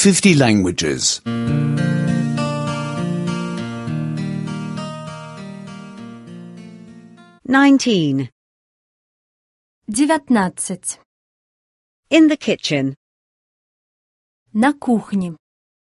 50 languages. 19. 19. In the kitchen. На кухне.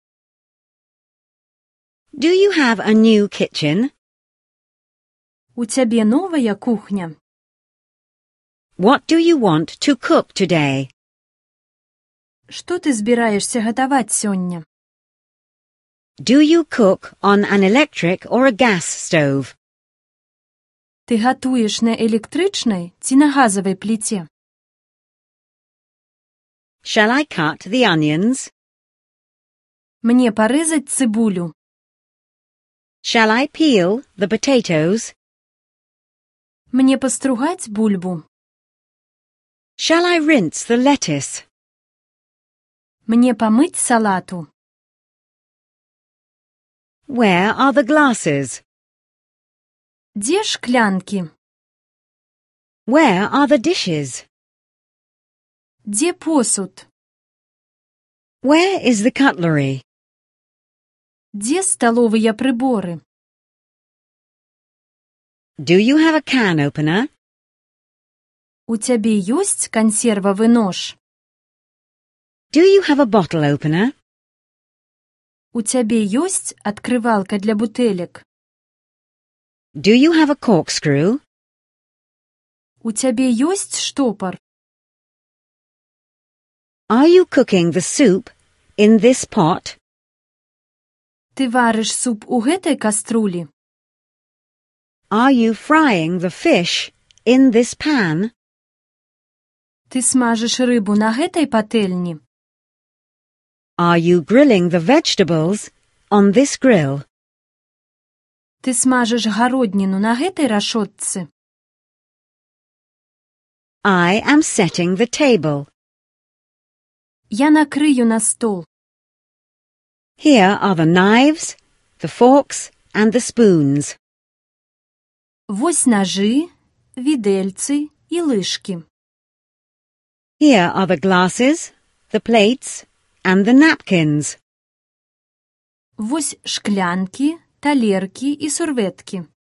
Do you have a new kitchen? У тебе новая кухня? What do you want to cook today? Што ты збіраешся гатаваць сёння? Do you cook on an electric or a gas stove? Ты гатуеш на электрычнай ці на газавай пліце? Shall I cut the onions? Мне парэзаць цыбулю? Shall I peel the potatoes? Мне пастругаць бульбу? Shall I rinse the lettuce? Мне памыць салату? Where are the glasses? Дзе шклянкі? Where are the dishes? Дзе посуд? Where is the cutlery? Дзе сталовыя прыборы? Do you have a can opener? У цябе ёсць кансервавы нож? Do you have a bottle opener? У цябе ёсць адкрывалка для бутэлек? Do you have a corkscrew? У цябе ёсць штопар? Are you cooking the soup in this pot? Ты варыш суп у гэтай каструлі? Are you frying the fish in this pan? Ты смажыш рыбу на гэтай патэльні? Are you grilling the vegetables on this grill? Ты смажыш гародніну на гэтай рашотцы? I am setting the table. Я накрыю на стол. Here are the knives, the forks, and the spoons. Вось ножы, відэльцы і лыжкі. Here are the glasses, the plates, and the napkins. Вось шклянкі, талеркі і сурветкі.